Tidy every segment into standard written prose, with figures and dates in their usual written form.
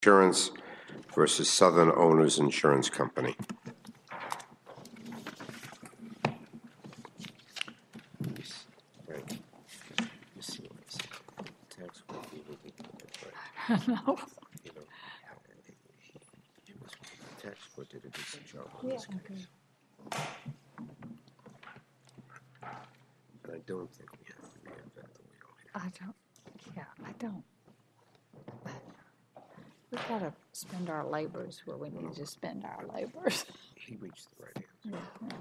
Insurance versus Southern Owners Insurance Company. No. Yeah, okay. I don't think we have to reinvent the wheel here. I don't. We've got to spend our labors where we need to spend our labors. He reached the right answer. Yeah.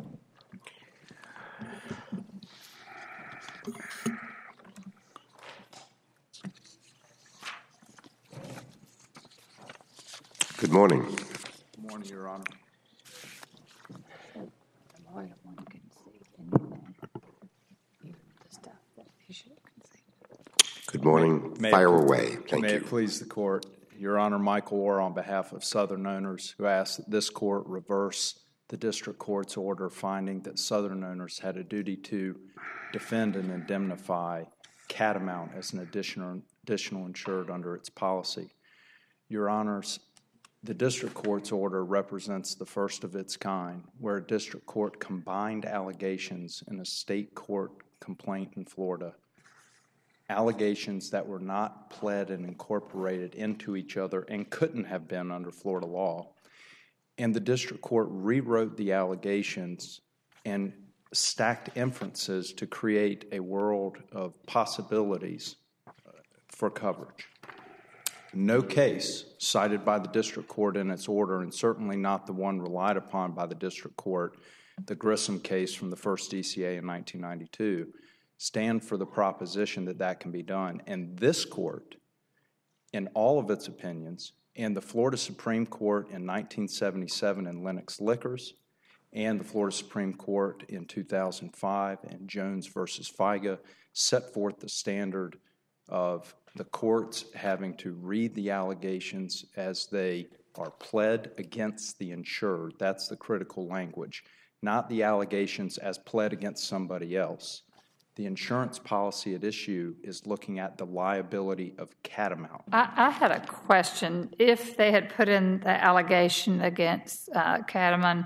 Good morning. Good morning, Your Honor. The lawyer one can see anything, even the stuff that he should have conceded. Good morning. Fire away. Thank May you. it please the Court. Your Honor, Michael Orr on behalf of Southern Owners, who asks that this Court reverse the District Court's order finding that Southern Owners had a duty to defend and indemnify Catamount as an additional insured under its policy. Your Honors, the District Court's order represents the first of its kind, where a District Court combined allegations in a state court complaint in Florida, allegations that were not pled and incorporated into each other and couldn't have been under Florida law. And the District Court rewrote the allegations and stacked inferences to create a world of possibilities for coverage. No case cited by the District Court in its order, and certainly not the one relied upon by the District Court, the Grissom case from the first DCA in 1992, stand for the proposition that that can be done. And this Court, in all of its opinions, and the Florida Supreme Court in 1977 in Lennox Liquors, and the Florida Supreme Court in 2005 in Jones versus FIGA, set forth the standard of the courts having to read the allegations as they are pled against the insured. That's the critical language, not the allegations as pled against somebody else. The insurance policy at issue is looking at the liability of Catamount. I had a question. If they had put in the allegation against Catamount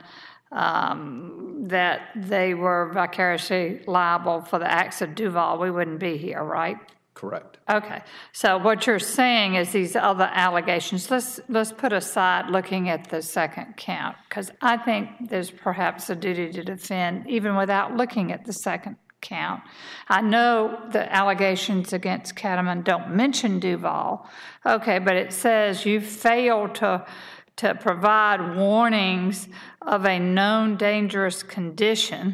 that they were vicariously liable for the acts of Duval, we wouldn't be here, right? Correct. Okay. So what you're saying is these other allegations, let's put aside looking at the second count, because I think there's perhaps a duty to defend even without looking at the second count. I know the allegations against Catamount don't mention Duval. Okay, but it says you failed to provide warnings of a known dangerous condition.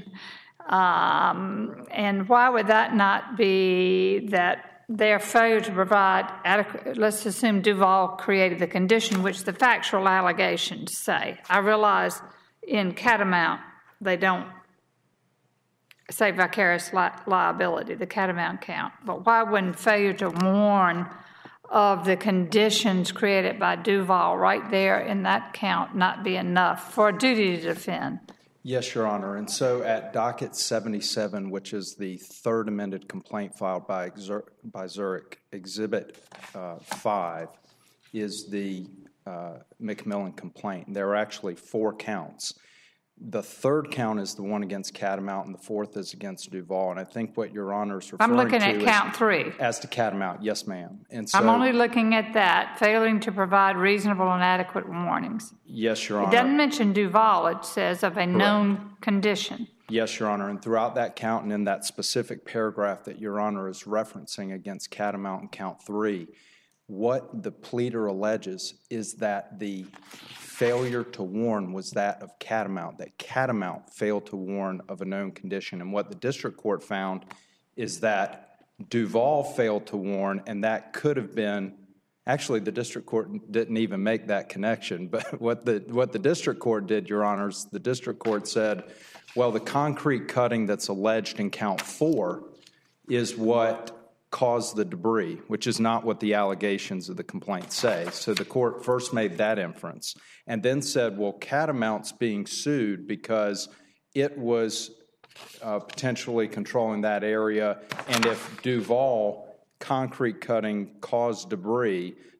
And why would that not be that their failure to provide adequate, let's assume Duval created the condition, which the factual allegations say. I realize in Catamount they don't say vicarious liability, the Catamount count, but why wouldn't failure to warn of the conditions created by Duval right there in that count not be enough for a duty to defend? Yes, Your Honor. And so at docket 77, which is the third amended complaint filed by Zurich, Exhibit 5, is the McMillan complaint. There are actually 4 counts. The third count is the one against Catamount, and the fourth is against Duval. And I think what Your Honor is referring to I'm looking at count 3. As to Catamount, yes, ma'am. And so, I'm only looking at that, failing to provide reasonable and adequate warnings. Yes, Your Honor. It doesn't mention Duval. It says of a known condition. Yes, Your Honor. And throughout that count and in that specific paragraph that Your Honor is referencing against Catamount in count 3, what the pleader alleges is that the failure to warn was that of Catamount, that Catamount failed to warn of a known condition. And what the district court found is that Duval failed to warn, and that could have been, actually the district court didn't even make that connection, but what the district court did, Your Honors, the district court said, well, the concrete cutting that's alleged in count 4 is what caused the debris, which is not what the allegations of the complaint say. So the court first made that inference and then said, well, Catamount's being sued because it was potentially controlling that area, and if Duval concrete cutting caused debris,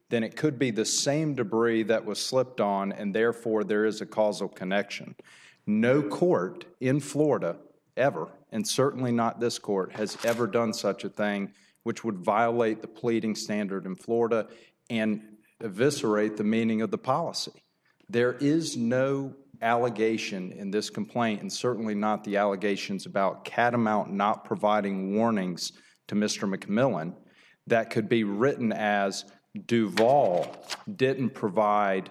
then it could be the same debris that was slipped on, and therefore there is a causal connection. No court in Florida ever, and certainly not this court, has ever done such a thing, which would violate the pleading standard in Florida and eviscerate the meaning of the policy. There is no allegation in this complaint, and certainly not the allegations about Catamount not providing warnings to Mr. McMillan, that could be written as Duval didn't provide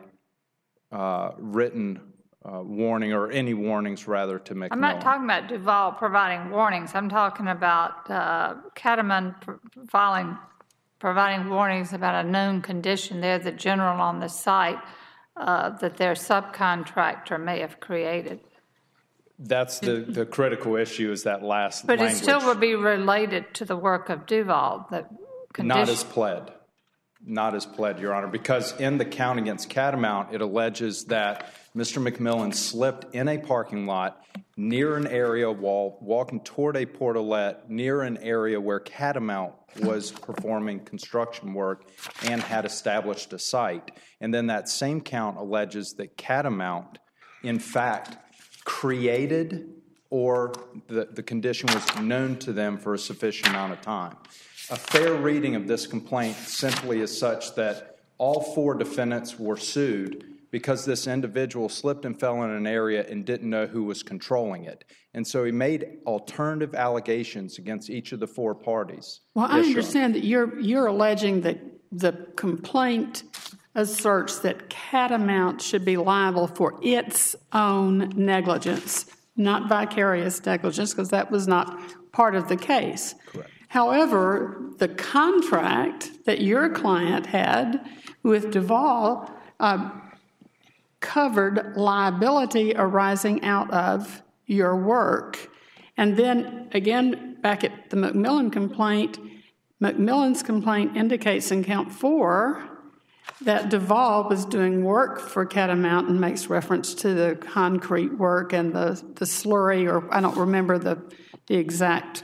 written warning, or any warnings rather, to McMillan. I'm not talking about Duval providing warnings. I'm talking about Catamount providing warnings about a known condition. They're the general on the site that their subcontractor may have created. That's the critical issue, is that last language. But it still would be related to the work of Duval. The condition. Not as pled. Not as pled, Your Honor, because in the count against Catamount, it alleges that Mr. McMillan slipped in a parking lot near an area while walking toward a portalette near an area where Catamount was performing construction work and had established a site. And then that same count alleges that Catamount, in fact, created, or the condition was known to them for a sufficient amount of time. A fair reading of this complaint simply is such that all four defendants were sued because this individual slipped and fell in an area and didn't know who was controlling it. And so he made alternative allegations against each of the four parties. Well, I understand that you're alleging that the complaint asserts that Catamount should be liable for its own negligence, not vicarious negligence, because that was not part of the case. Correct. However, the contract that your client had with Duval covered liability arising out of your work. And then, again, back at the McMillan complaint, McMillan's complaint indicates in count 4 that Duval was doing work for Catamount and makes reference to the concrete work and the slurry, or I don't remember the exact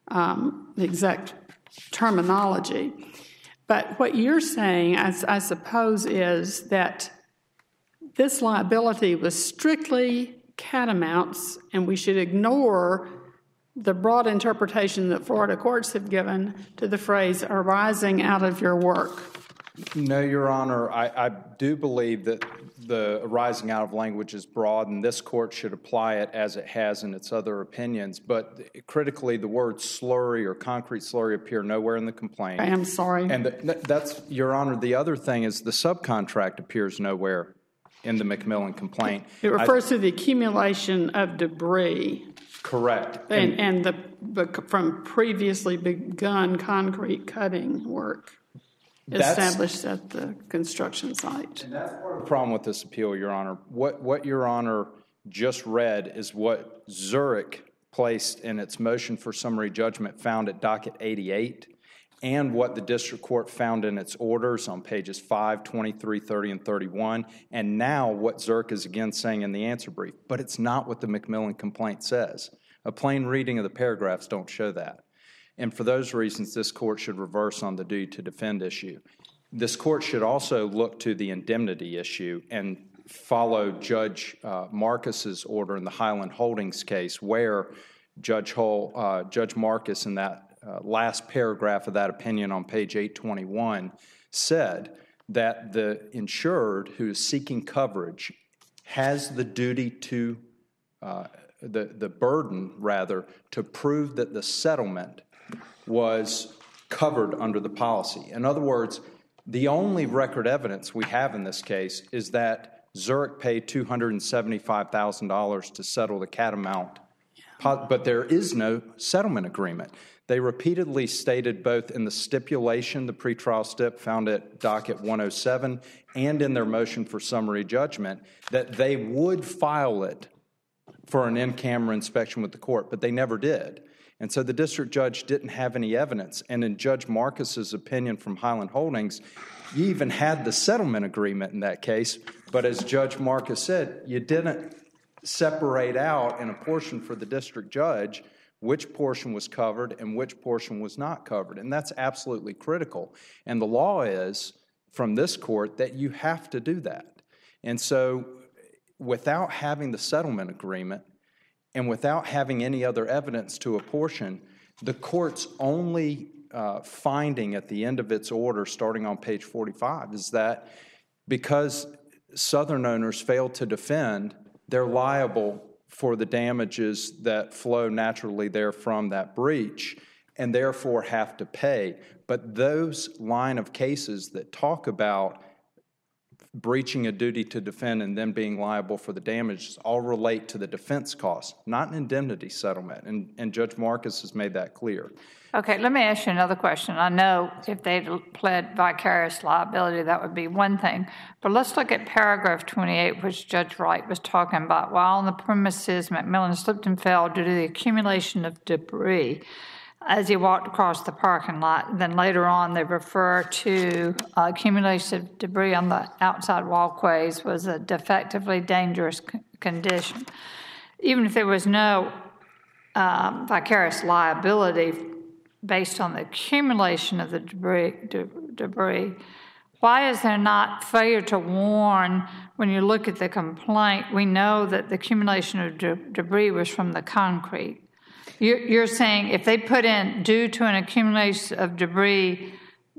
terminology. But what you're saying, I suppose, is that this liability was strictly Catamount's, and we should ignore the broad interpretation that Florida courts have given to the phrase arising out of your work. No, Your Honor. I do believe that the arising out of language is broad, and this court should apply it as it has in its other opinions. But critically, the words slurry or concrete slurry appear nowhere in the complaint. I am sorry. And that's, Your Honor, the other thing is the subcontract appears nowhere in the McMillan complaint. It refers to the accumulation of debris. Correct. And from previously begun concrete cutting work established at the construction site. And that's part of the problem with this appeal, Your Honor. What Your Honor just read is what Zurich placed in its motion for summary judgment found at docket 88, and what the district court found in its orders on pages 5, 23, 30, and 31, and now what Zurich is again saying in the answer brief. But it's not what the McMillan complaint says. A plain reading of the paragraphs don't show that. And for those reasons, this court should reverse on the duty to defend issue. This court should also look to the indemnity issue and follow Judge Marcus's order in the Highland Holdings case, where Judge Marcus, in that last paragraph of that opinion on page 821, said that the insured who is seeking coverage has the duty to, the burden, rather, to prove that the settlement was covered under the policy. In other words, the only record evidence we have in this case is that Zurich paid $275,000 to settle the Catamount, but there is no settlement agreement. They repeatedly stated both in the stipulation, the pretrial stip found at docket 107, and in their motion for summary judgment, that they would file it for an in-camera inspection with the court, but they never did. And so the district judge didn't have any evidence. And in Judge Marcus's opinion from Highland Holdings, you even had the settlement agreement in that case, but as Judge Marcus said, you didn't separate out in a portion for the district judge which portion was covered and which portion was not covered. And that's absolutely critical. And the law is from this court that you have to do that. And so without having the settlement agreement and without having any other evidence to apportion, the court's only finding at the end of its order, starting on page 45, is that because Southern owners failed to defend, they're liable for the damages that flow naturally there from that breach and therefore have to pay. But those line of cases that talk about breaching a duty to defend and then being liable for the damages all relate to the defense costs, not an indemnity settlement. And Judge Marcus has made that clear. Okay, let me ask you another question. I know if they'd pled vicarious liability, that would be one thing. But let's look at paragraph 28, which Judge Wright was talking about. While on the premises, McMillan slipped and fell due to the accumulation of debris as he walked across the parking lot. Then later on, they refer to accumulation of debris on the outside walkways was a defectively dangerous condition. Even if there was no vicarious liability based on the accumulation of the debris, why is there not failure to warn? When you look at the complaint, we know that the accumulation of debris was from the concrete. You're saying if they put in due to an accumulation of debris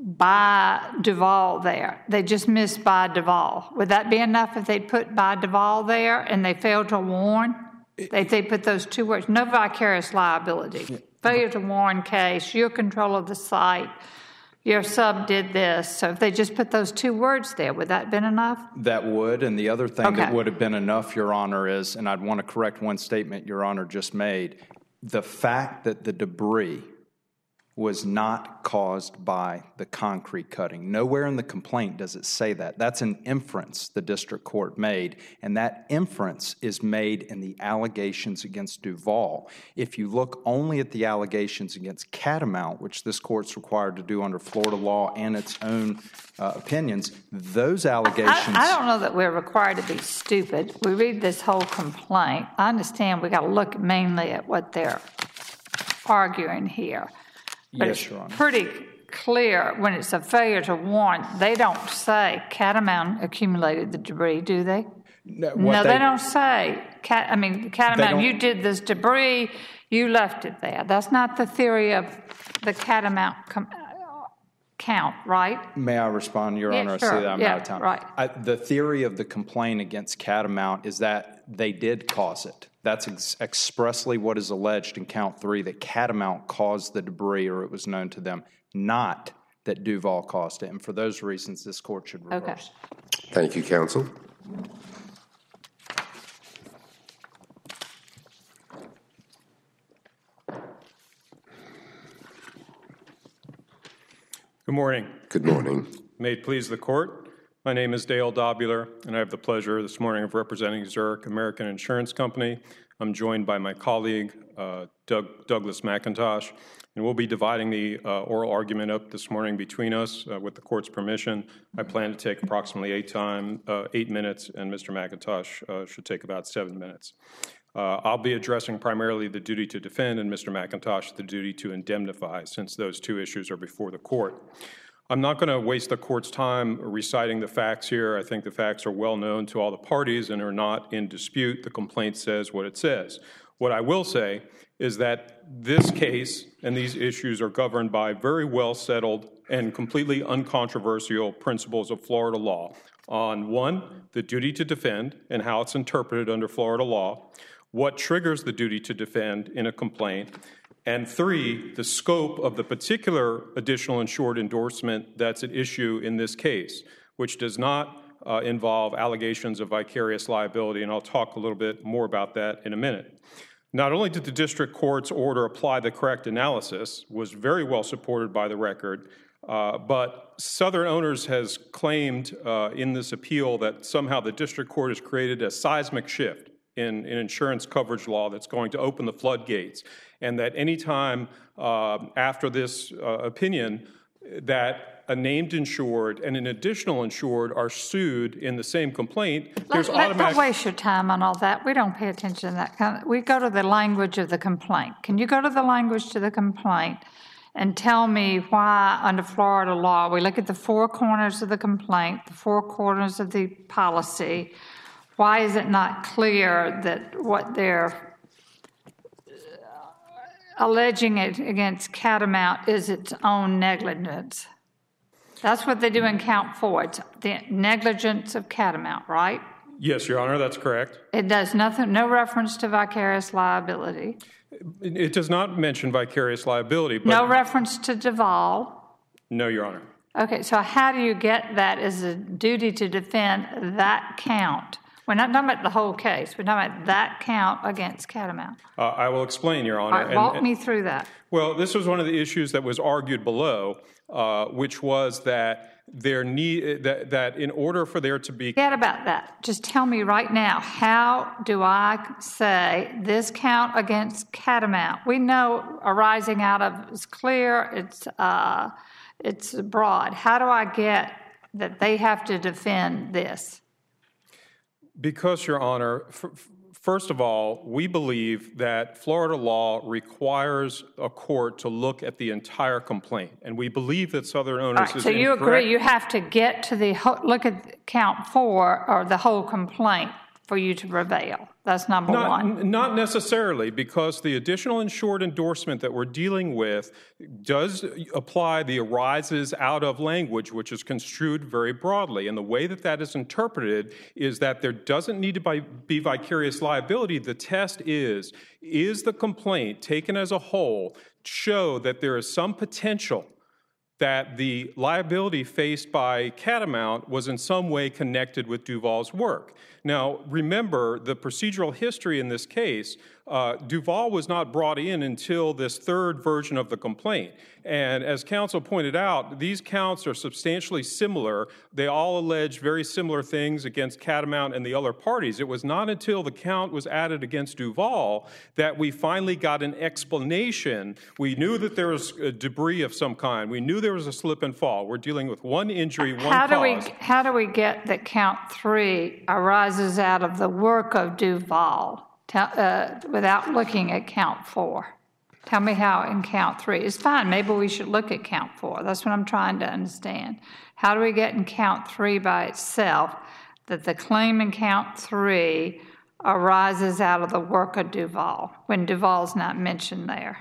by Duval there, they just missed by Duval. Would that be enough if they put by Duval there and they failed to warn? If they put those two words, no vicarious liability, failure to warn case, your control of the site, your sub did this. So if they just put those two words there, would that have been enough? That would. And the other thing that would have been enough, Your Honor, is, and I'd want to correct one statement Your Honor just made, the fact that the debris was not caused by the concrete cutting. Nowhere in the complaint does it say that. That's an inference the district court made, and that inference is made in the allegations against Duval. If you look only at the allegations against Catamount, which this court's required to do under Florida law and its own opinions, those allegations... I don't know that we're required to be stupid. We read this whole complaint. I understand we got to look mainly at what they're arguing here. But yes, Your Honor. It's pretty clear when it's a failure to warn. They don't say Catamount accumulated the debris, do they? No, they don't say. Catamount, you did this debris, you left it there. That's not the theory of the Catamount count, right? May I respond, Your Honor? Sure. I see that I'm out of time. Right. The theory of the complaint against Catamount is that they did cause it. That's expressly what is alleged in count 3, that Catamount caused the debris or it was known to them, not that Duval caused it. And for those reasons, this court should reverse. Okay. Thank you, counsel. Good morning. Good morning. May it please the court. My name is Dale Dobular, and I have the pleasure this morning of representing Zurich American Insurance Company. I'm joined by my colleague, Douglas McIntosh, and we'll be dividing the oral argument up this morning between us with the court's permission. I plan to take approximately 8 minutes, and Mr. McIntosh should take about 7 minutes. I'll be addressing primarily the duty to defend, and Mr. McIntosh the duty to indemnify, since those two issues are before the court. I'm not going to waste the court's time reciting the facts here. I think the facts are well known to all the parties and are not in dispute. The complaint says what it says. What I will say is that this case and these issues are governed by very well settled and completely uncontroversial principles of Florida law. On 1, the duty to defend and how it's interpreted under Florida law, what triggers the duty to defend in a complaint, and 3, the scope of the particular additional insured endorsement that's at issue in this case, which does not involve allegations of vicarious liability, and I'll talk a little bit more about that in a minute. Not only did the district court's order apply the correct analysis, was very well supported by the record, but Southern Owners has claimed in this appeal that somehow the district court has created a seismic shift in insurance coverage law that's going to open the floodgates, and that any time after this opinion that a named insured and an additional insured are sued in the same complaint, there's automatic... Don't waste your time on all that. We don't pay attention to that. We go to the language of the complaint. Can you go to the language to the complaint and tell me why under Florida law, we look at the four corners of the complaint, the four corners of the policy. Why is it not clear that what they're alleging it against Catamount is its own negligence? That's what they do in count 4. It's the negligence of Catamount, right? Yes, Your Honor, that's correct. It does nothing, no reference to vicarious liability. It does not mention vicarious liability. But No reference to Duval. No, Your Honor. Okay, so how do you get that as a duty to defend that count? We're not talking about the whole case. We're talking about that count against Catamount. I will explain, Your Honor. All right, walk me through that. Well, this was one of the issues that was argued below, which was that that in order for there to be... Forget about that. Just tell me right now, how do I say this count against Catamount? We know arising out of is clear, it's broad. How do I get that they have to defend this? Because, Your Honor, first of all, we believe that Florida law requires a court to look at the entire complaint, and we believe that Southern Owners All right, is so you incorrect. agree you have to get to the look at count 4 or the whole complaint for you to prevail. That's number one. Not necessarily, because the additional insured endorsement that we're dealing with does apply the arises out of language, which is construed very broadly. And the way that that is interpreted is that there doesn't need to be vicarious liability. The test is the complaint taken as a whole show that there is some potential that the liability faced by Catamount was in some way connected with Duval's work. Now, remember, the procedural history in this case, Duval was not brought in until this third version of the complaint. And as counsel pointed out, these counts are substantially similar. They all allege very similar things against Catamount and the other parties. It was not until the count was added against Duval that we finally got an explanation. We knew that there was debris of some kind. We knew there was a slip and fall. We're dealing with one injury, one cause. How do we get that count 3 arises out of the work of Duval without looking at count 4? Tell me how in count 3. It's fine. Maybe we should look at count 4. That's what I'm trying to understand. How do we get in count 3 by itself that the claim in count 3 arises out of the work of Duval when Duval's not mentioned there?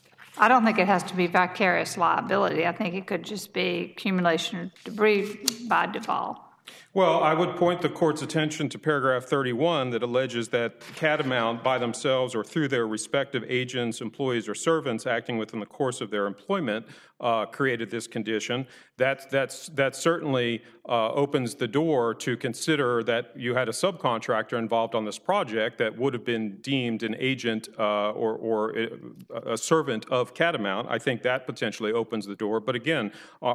I don't think it has to be vicarious liability. I think it could just be accumulation of debris by Duval. Well, I would point the court's attention to paragraph 31 that alleges that Catamount by themselves or through their respective agents, employees, or servants acting within the course of their employment created this condition. That certainly opens the door to consider that you had a subcontractor involved on this project that would have been deemed an agent or a servant of Catamount. I think that potentially opens the door. But again,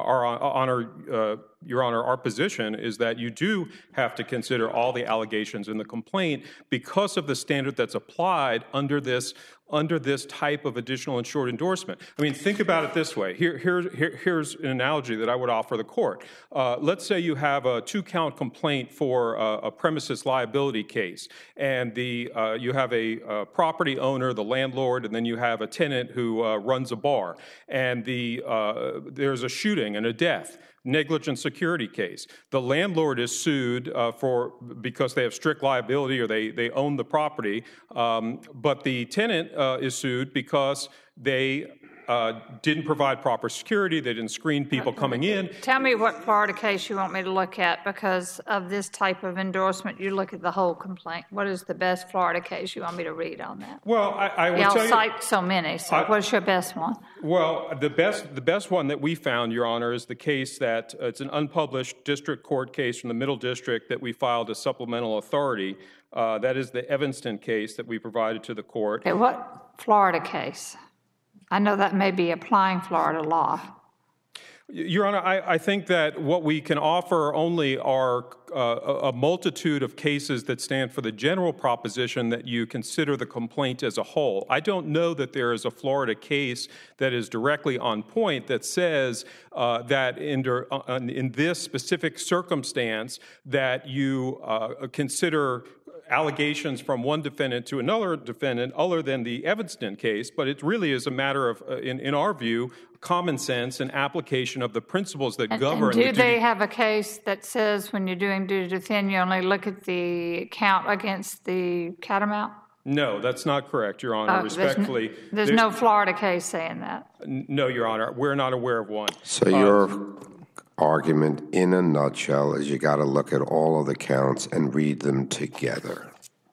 Your Honor, our position is that you do have to consider all the allegations in the complaint because of the standard that's applied under this type of additional insured endorsement. I mean, think about it this way. Here's an analogy that I would offer the court. Let's say you have a 2-count complaint for a premises liability case, and you have a property owner, the landlord, and then you have a tenant who runs a bar, and there's a shooting and a death. Negligent security case. The landlord is sued because they have strict liability or they own the property, but the tenant is sued because they didn't provide proper security, they didn't screen people coming in. Tell me what Florida case you want me to look at because of this type of endorsement. You look at the whole complaint. What is the best Florida case you want me to read on that? Well, I will tell you. Y'all cite so many, so what's your best one? Well, the best one that we found, Your Honor, is the case that it's an unpublished district court case from the Middle District that we filed as supplemental authority. That is the Evanston case that we provided to the court. Okay, what Florida case? I know that may be applying Florida law. Your Honor, I think that what we can offer only are a multitude of cases that stand for the general proposition that you consider the complaint as a whole. I don't know that there is a Florida case that is directly on point that says that in this specific circumstance that you consider allegations from one defendant to another defendant other than the Evanston case, but it really is a matter of, in our view, common sense and application of the principles that govern. And do they have a case that says when you're doing duty to defend, you only look at the count against the catamount? No, that's not correct, Your Honor. Respectfully, there's no Florida case saying that. No, Your Honor, we're not aware of one. So your argument, in a nutshell, is you got to look at all of the counts and read them together.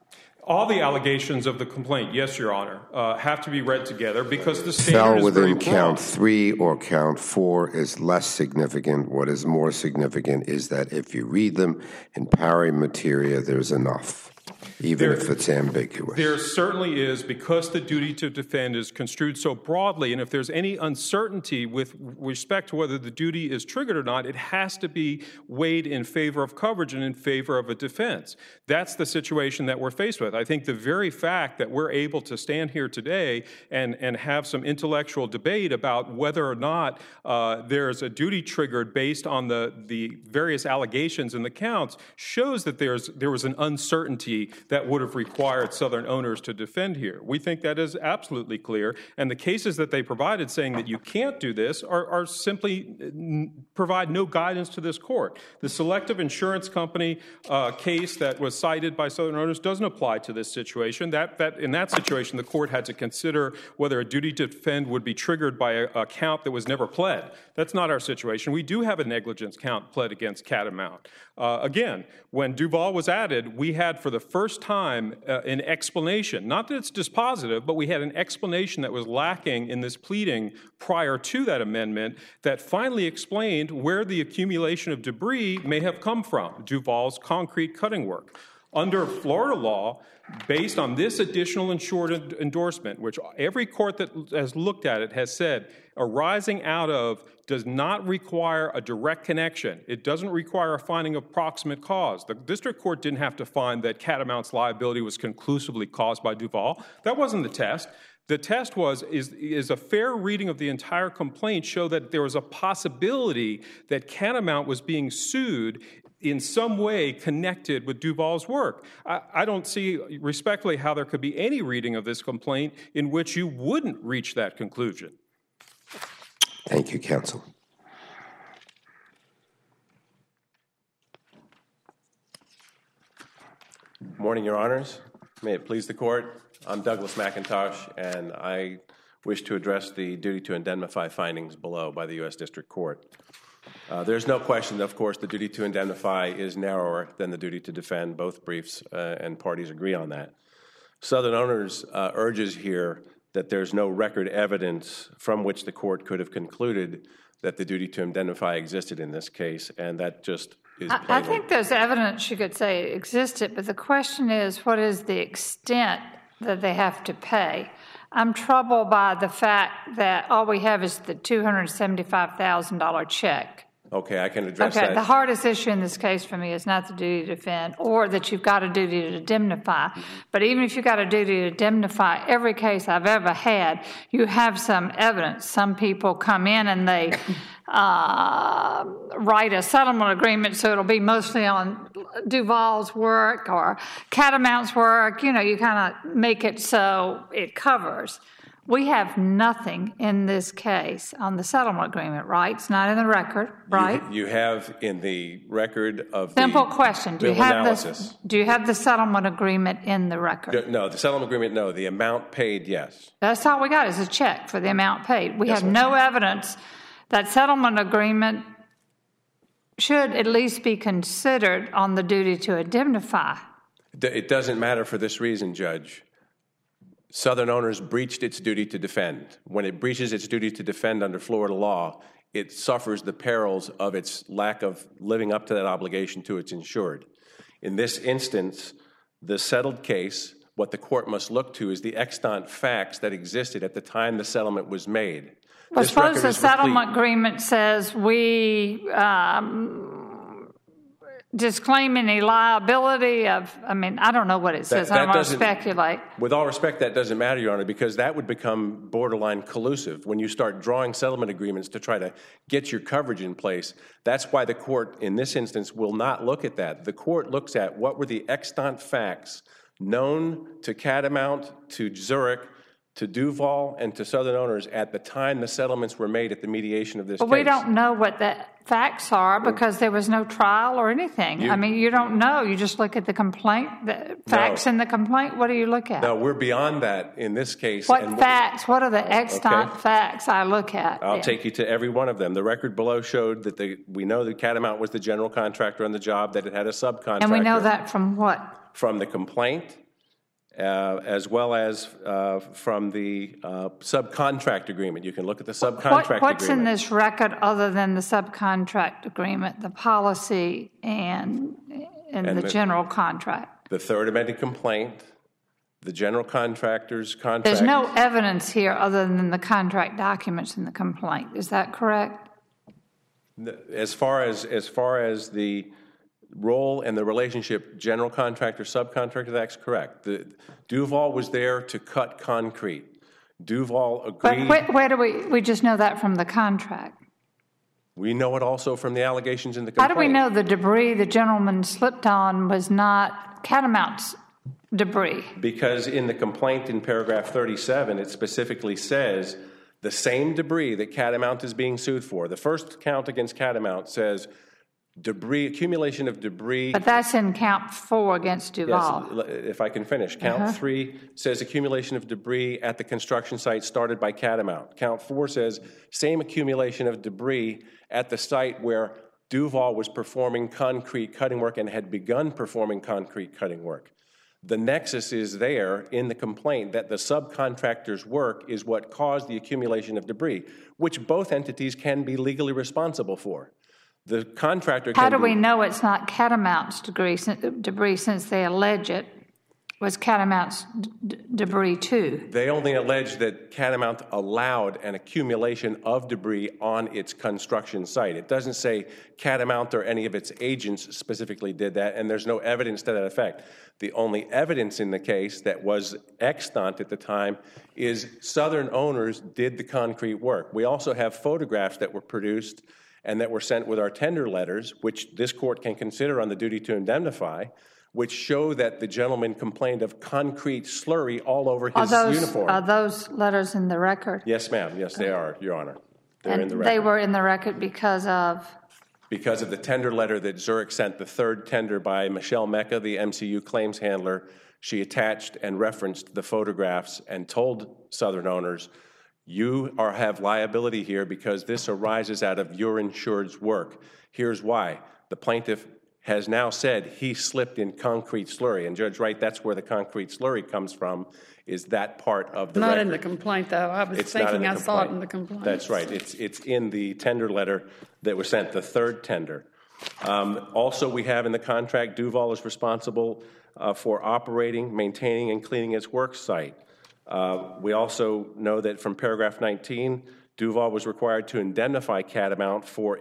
All the allegations of the complaint, yes, Your Honor, have to be read together because the standard Fell is very within count 3 or count 4 is less significant. What is more significant is that if you read them in pari materia, there's enough, even if it's ambiguous. There certainly is, because the duty to defend is construed so broadly, and if there's any uncertainty with respect to whether the duty is triggered or not, it has to be weighed in favor of coverage and in favor of a defense. That's the situation that we're faced with. I think the very fact that we're able to stand here today and have some intellectual debate about whether or not there's a duty triggered based on the various allegations in the counts shows that there was an uncertainty that would have required Southern owners to defend here. We think that is absolutely clear, and the cases that they provided saying that you can't do this are simply provide no guidance to this court. The Selective Insurance Company case that was cited by Southern owners doesn't apply to this situation. In that situation, the court had to consider whether a duty to defend would be triggered by a count that was never pled. That's not our situation. We do have a negligence count pled against Catamount. Again, when Duval was added, we had for the first time an explanation, not that it's dispositive, but we had an explanation that was lacking in this pleading prior to that amendment that finally explained where the accumulation of debris may have come from, Duval's concrete cutting work. Under Florida law, based on this additional insured endorsement, which every court that has looked at it has said arising out of does not require a direct connection. It doesn't require a finding of proximate cause. The district court didn't have to find that Catamount's liability was conclusively caused by Duval. That wasn't the test. The test is a fair reading of the entire complaint show that there was a possibility that Catamount was being sued in some way connected with Duval's work. I don't see respectfully how there could be any reading of this complaint in which you wouldn't reach that conclusion. Thank you, counsel. Morning, Your Honors. May it please the court. I'm Douglas McIntosh, and I wish to address the duty to indemnify findings below by the U.S. District Court. There's no question, of course, the duty to indemnify is narrower than the duty to defend. Both briefs and parties agree on that. Southern Owners urges here that there's no record evidence from which the court could have concluded that the duty to indemnify existed in this case, and that just is plain. I think there's evidence you could say existed, but the question is, what is the extent that they have to pay? I'm troubled by the fact that all we have is the $275,000 check. Okay, I can address that. The hardest issue in this case for me is not the duty to defend or that you've got a duty to indemnify. But even if you've got a duty to indemnify, every case I've ever had, you have some evidence. Some people come in and they write a settlement agreement, so it'll be mostly on Duval's work or Catamount's work. You know, you kind of make it so it covers. We have nothing in this case on the settlement agreement, right? It's not in the record, right? You have in the record of Simple the question. Do you have the settlement agreement in the record? No, the settlement agreement, no. The amount paid, yes. That's all we got is a check for the amount paid. We have no evidence that settlement agreement should at least be considered on the duty to indemnify. It doesn't matter for this reason, Judge. Southern Owners breached its duty to defend. When it breaches its duty to defend under Florida law, it suffers the perils of its lack of living up to that obligation to its insured. In this instance, the settled case, what the court must look to is the extant facts that existed at the time the settlement was made. Well, suppose the settlement agreement says we disclaim any liability of, I mean, I don't know what it says. I don't want to speculate. With all respect, that doesn't matter, Your Honor, because that would become borderline collusive. When you start drawing settlement agreements to try to get your coverage in place, that's why the court in this instance will not look at that. The court looks at what were the extant facts known to Catamount, to Zurich, to Duval, and to Southern Owners at the time the settlements were made at the mediation of this case. But we don't know what the facts are because there was no trial or anything. I mean, you don't know. You just look at the complaint, the facts in the complaint. What do you look at? No, we're beyond that in this case. What facts? What are the extant facts I look at? I'll take you to every one of them. The record below showed that we know that Catamount was the general contractor on the job, that it had a subcontractor. And we know that from what? From the complaint, as well as from the subcontract agreement. You can look at the subcontract agreement. What's in this record other than the subcontract agreement, the policy, and the general contract? The third amended complaint, the general contractor's contract. There's no evidence here other than the contract documents in the complaint. Is that correct? As far as the role and the relationship general contractor subcontractor, that's correct. Duval was there to cut concrete. Duval agreed. But where do we just know that from the contract? We know it also from the allegations in the complaint. How do we know the debris the gentleman slipped on was not Catamount's debris? Because in the complaint in paragraph 37, it specifically says the same debris that Catamount is being sued for. The first count against Catamount says debris, accumulation of debris. But that's in count 4 against Duval. Yes, if I can finish. Count 3 says accumulation of debris at the construction site started by Catamount. Count 4 says same accumulation of debris at the site where Duval was performing concrete cutting work and had begun performing concrete cutting work. The nexus is there in the complaint that the subcontractor's work is what caused the accumulation of debris, which both entities can be legally responsible for. The contractor can How do we know it's not Catamount's debris since they allege it was Catamount's debris too? They only allege that Catamount allowed an accumulation of debris on its construction site. It doesn't say Catamount or any of its agents specifically did that, and there's no evidence to that effect. The only evidence in the case that was extant at the time is Southern Owners did the concrete work. We also have photographs that were produced and that were sent with our tender letters, which this court can consider on the duty to indemnify, which show that the gentleman complained of concrete slurry all over his uniform. Are those letters in the record? Yes, ma'am. Yes, they are, Your Honor. They're in the record. They were in the record because of? Because of the tender letter that Zurich sent, the third tender by Michelle Mecca, the MCU claims handler. She attached and referenced the photographs and told Southern Owners, you have liability here because this arises out of your insured's work. Here's why. The plaintiff has now said he slipped in concrete slurry. And Judge Wright, that's where the concrete slurry comes from, is that part of the record. Not in the complaint, though. I was thinking I saw it in the complaint. That's right. It's in the tender letter that was sent, the third tender. Also, we have in the contract, Duval is responsible for operating, maintaining, and cleaning its work site. We also know that from paragraph 19, Duval was required to indemnify Catamount for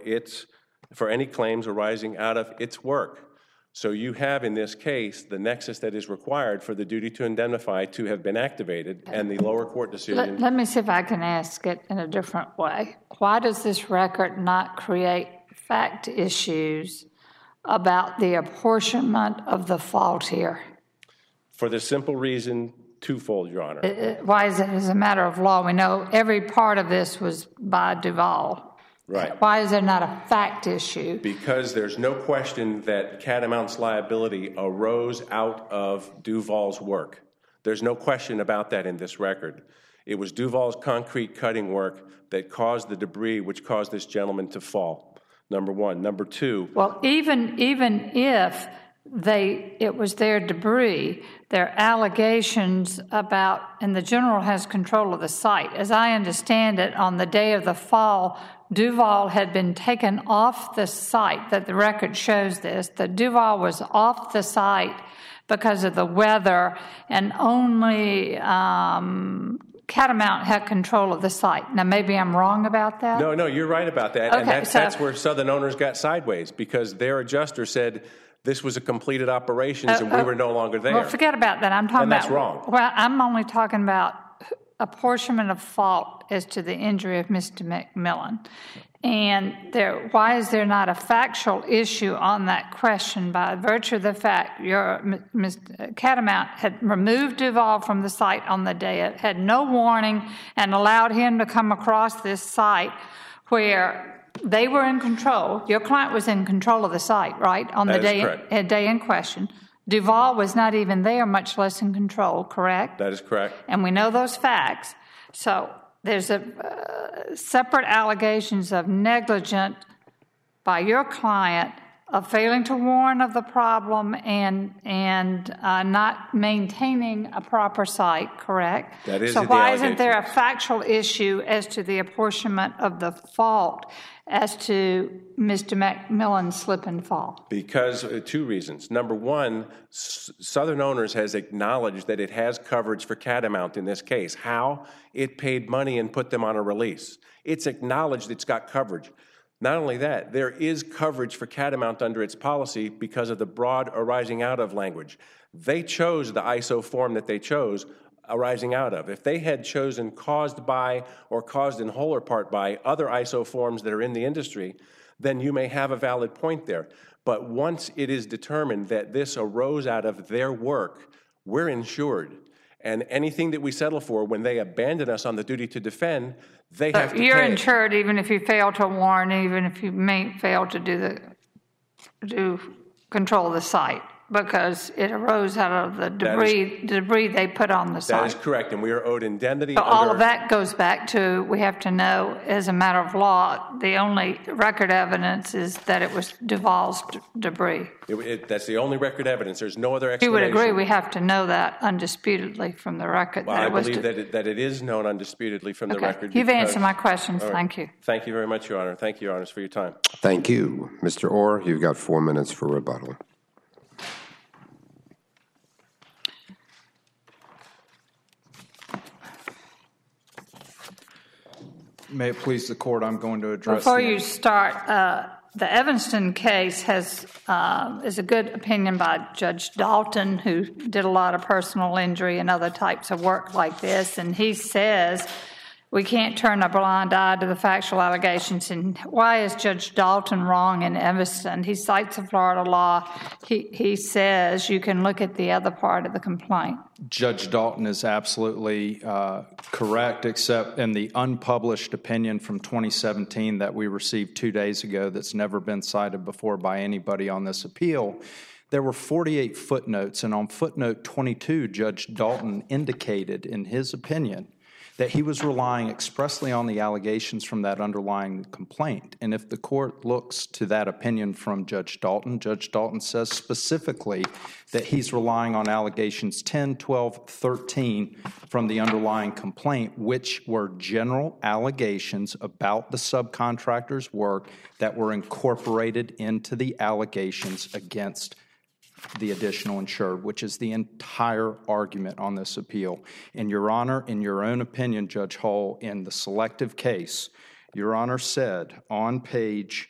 any claims arising out of its work. So you have in this case the nexus that is required for the duty to indemnify to have been activated, and the lower court decision. Let me see if I can ask it in a different way. Why does this record not create fact issues about the apportionment of the fault here? For the simple reason, twofold, Your Honor. Why is it as a matter of law? We know every part of this was by Duval. Right. Why is there not a fact issue? Because there's no question that Catamount's liability arose out of Duval's work. There's no question about that in this record. It was Duval's concrete cutting work that caused the debris which caused this gentleman to fall, number one. Number two. Well, even if it was their debris, their allegations about, and the general has control of the site. As I understand it, on the day of the fall, Duval had been taken off the site, that the record shows this, that Duval was off the site because of the weather, and only Catamount had control of the site. Now, maybe I'm wrong about that. No, you're right about that. Okay, And that's where Southern Owners got sideways, because their adjuster said this was a completed operations and we were no longer there. Well, forget about that. I'm talking And that's about. wrong. Well, I'm only talking about apportionment of fault as to the injury of Mr. McMillan. And why is there not a factual issue on that question by virtue of the fact Mr. Catamount had removed Duval from the site on the day it had no warning and allowed him to come across this site where they were in control. Your client was in control of the site, right? On the day in question. Duval was not even there, much less in control, correct? That is correct. And we know those facts. So there's separate allegations of negligence by your client of failing to warn of the problem and not maintaining a proper site, correct? That is so the why isn't there a allegations. factual issue as to the apportionment of the fault as to Mr. McMillan's slip and fall? Because two reasons. Number one, Southern Owners has acknowledged that it has coverage for Catamount in this case. How? It paid money and put them on a release. It's acknowledged it's got coverage. Not only that, there is coverage for Catamount under its policy because of the broad arising out of language. They chose the ISO form that they chose arising out of. If they had chosen caused by or caused in whole or part by other ISO forms that are in the industry, then you may have a valid point there. But once it is determined that this arose out of their work, we're insured. And anything that we settle for, when they abandon us on the duty to defend, they have to pay. You're insured even if you fail to warn, even if you may fail to do control the site, because it arose out of the debris they put on the site. That is correct, and we are owed indemnity. So all of that goes back to, we have to know, as a matter of law, the only record evidence is that it was Duval's debris. That's the only record evidence. There's no other explanation. You would agree we have to know that undisputedly from the record. Well, I believe that it is known undisputedly from the record. You've answered my questions. Right. Thank you. Thank you very much, Your Honor. Thank you, Your Honors, for your time. Thank you. Mr. Orr, you've got 4 minutes for rebuttal. May it please the Court, I'm going to address... Before you start, the Evanston case is a good opinion by Judge Dalton, who did a lot of personal injury and other types of work like this, and he says we can't turn a blind eye to the factual allegations. And why is Judge Dalton wrong in Evanston? He cites the Florida law. He says you can look at the other part of the complaint. Judge Dalton is absolutely correct, except in the unpublished opinion from 2017 that we received 2 days ago that's never been cited before by anybody on this appeal. There were 48 footnotes, and on footnote 22, Judge Dalton indicated in his opinion that he was relying expressly on the allegations from that underlying complaint. And if the Court looks to that opinion from Judge Dalton says specifically that he's relying on allegations 10, 12, 13 from the underlying complaint, which were general allegations about the subcontractor's work that were incorporated into the allegations against the additional insured, which is the entire argument on this appeal. And Your Honor, in your own opinion, Judge Hull, in the selective case, Your Honor said on page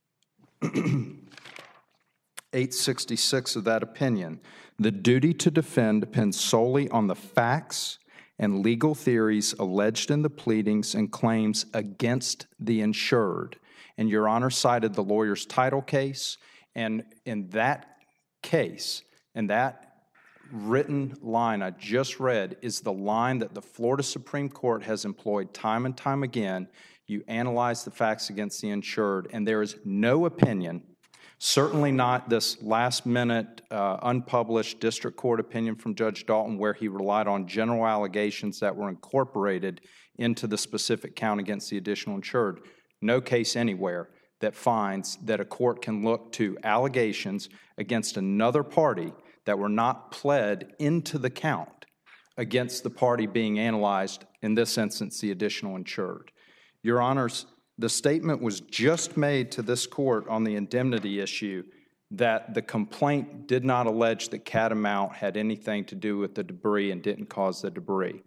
866 of that opinion, the duty to defend depends solely on the facts and legal theories alleged in the pleadings and claims against the insured. And Your Honor cited the lawyer's title case, and in that case, and that written line I just read is the line that the Florida Supreme Court has employed time and time again. You analyze the facts against the insured, and there is no opinion, certainly not this last-minute unpublished district court opinion from Judge Dalton where he relied on general allegations that were incorporated into the specific count against the additional insured. No case anywhere that finds that a court can look to allegations against another party that were not pled into the count against the party being analyzed, in this instance, the additional insured. Your Honors, the statement was just made to this court on the indemnity issue that the complaint did not allege that Catamount had anything to do with the debris and didn't cause the debris.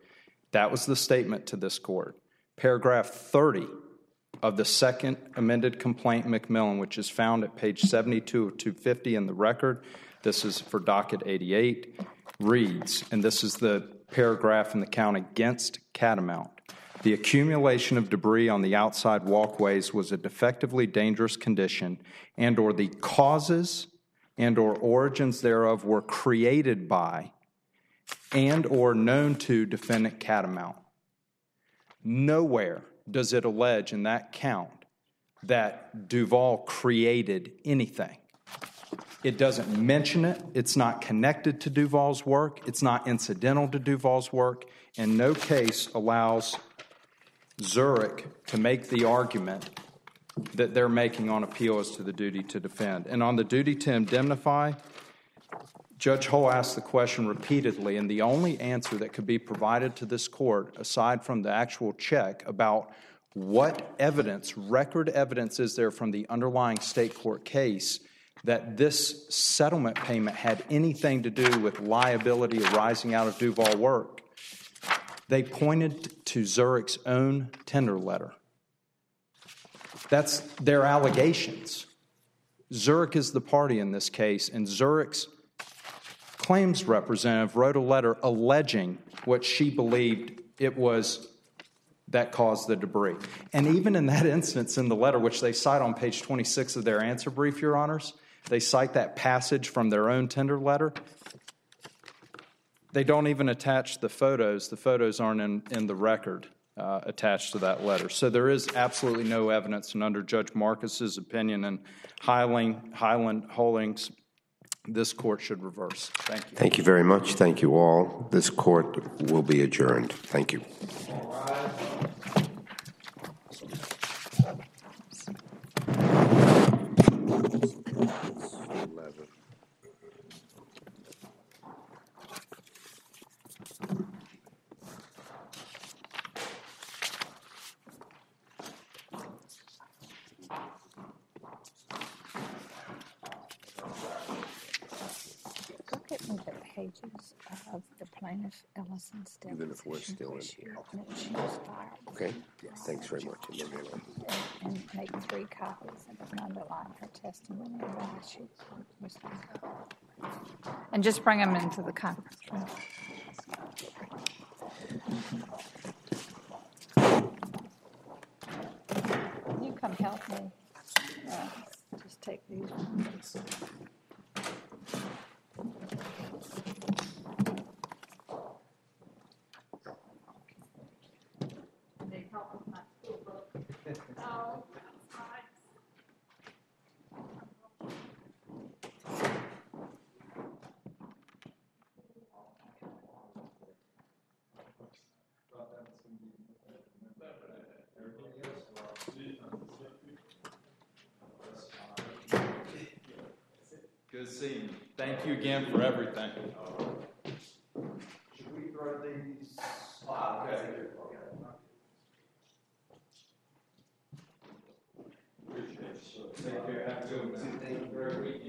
That was the statement to this court. Paragraph 30 of the second amended complaint, McMillan, which is found at page 72 of 250 in the record, this is for docket 88, reads, and this is the paragraph in the count against Catamount, the accumulation of debris on the outside walkways was a defectively dangerous condition and or the causes and or origins thereof were created by and or known to defendant Catamount. Nowhere does it allege in that count that Duval created anything. It doesn't mention it. It's not connected to Duval's work. It's not incidental to Duval's work. And no case allows Zurich to make the argument that they're making on appeal as to the duty to defend. And on the duty to indemnify, Judge Hull asked the question repeatedly, and the only answer that could be provided to this court, aside from the actual check about what evidence, record evidence is there from the underlying state court case that this settlement payment had anything to do with liability arising out of Duval work, they pointed to Zurich's own tender letter. That's their allegations. Zurich is the party in this case, and Zurich's claims representative wrote a letter alleging what she believed it was that caused the debris. And even in that instance in the letter, which they cite on page 26 of their answer brief, Your Honors, they cite that passage from their own tender letter. They don't even attach the photos. The photos aren't in the record attached to that letter. So there is absolutely no evidence, and under Judge Marcus's opinion and Highland Holdings, this court should reverse. Thank you. Thank you very much. Thank you all. This court will be adjourned. Thank you. Look at the pages of the plaintiff Ellison's deposition. Even if we're still in here. She was fired. Okay? Yeah, thanks very much. And make 3 copies and underline her testimony and why she was fired. And just bring them into the conference room. Can you come help me? Just take these ones. Good seeing you. Thank you again for everything. Should we throw these? Okay. Appreciate it. Take care. Have a good one. Thank you very much.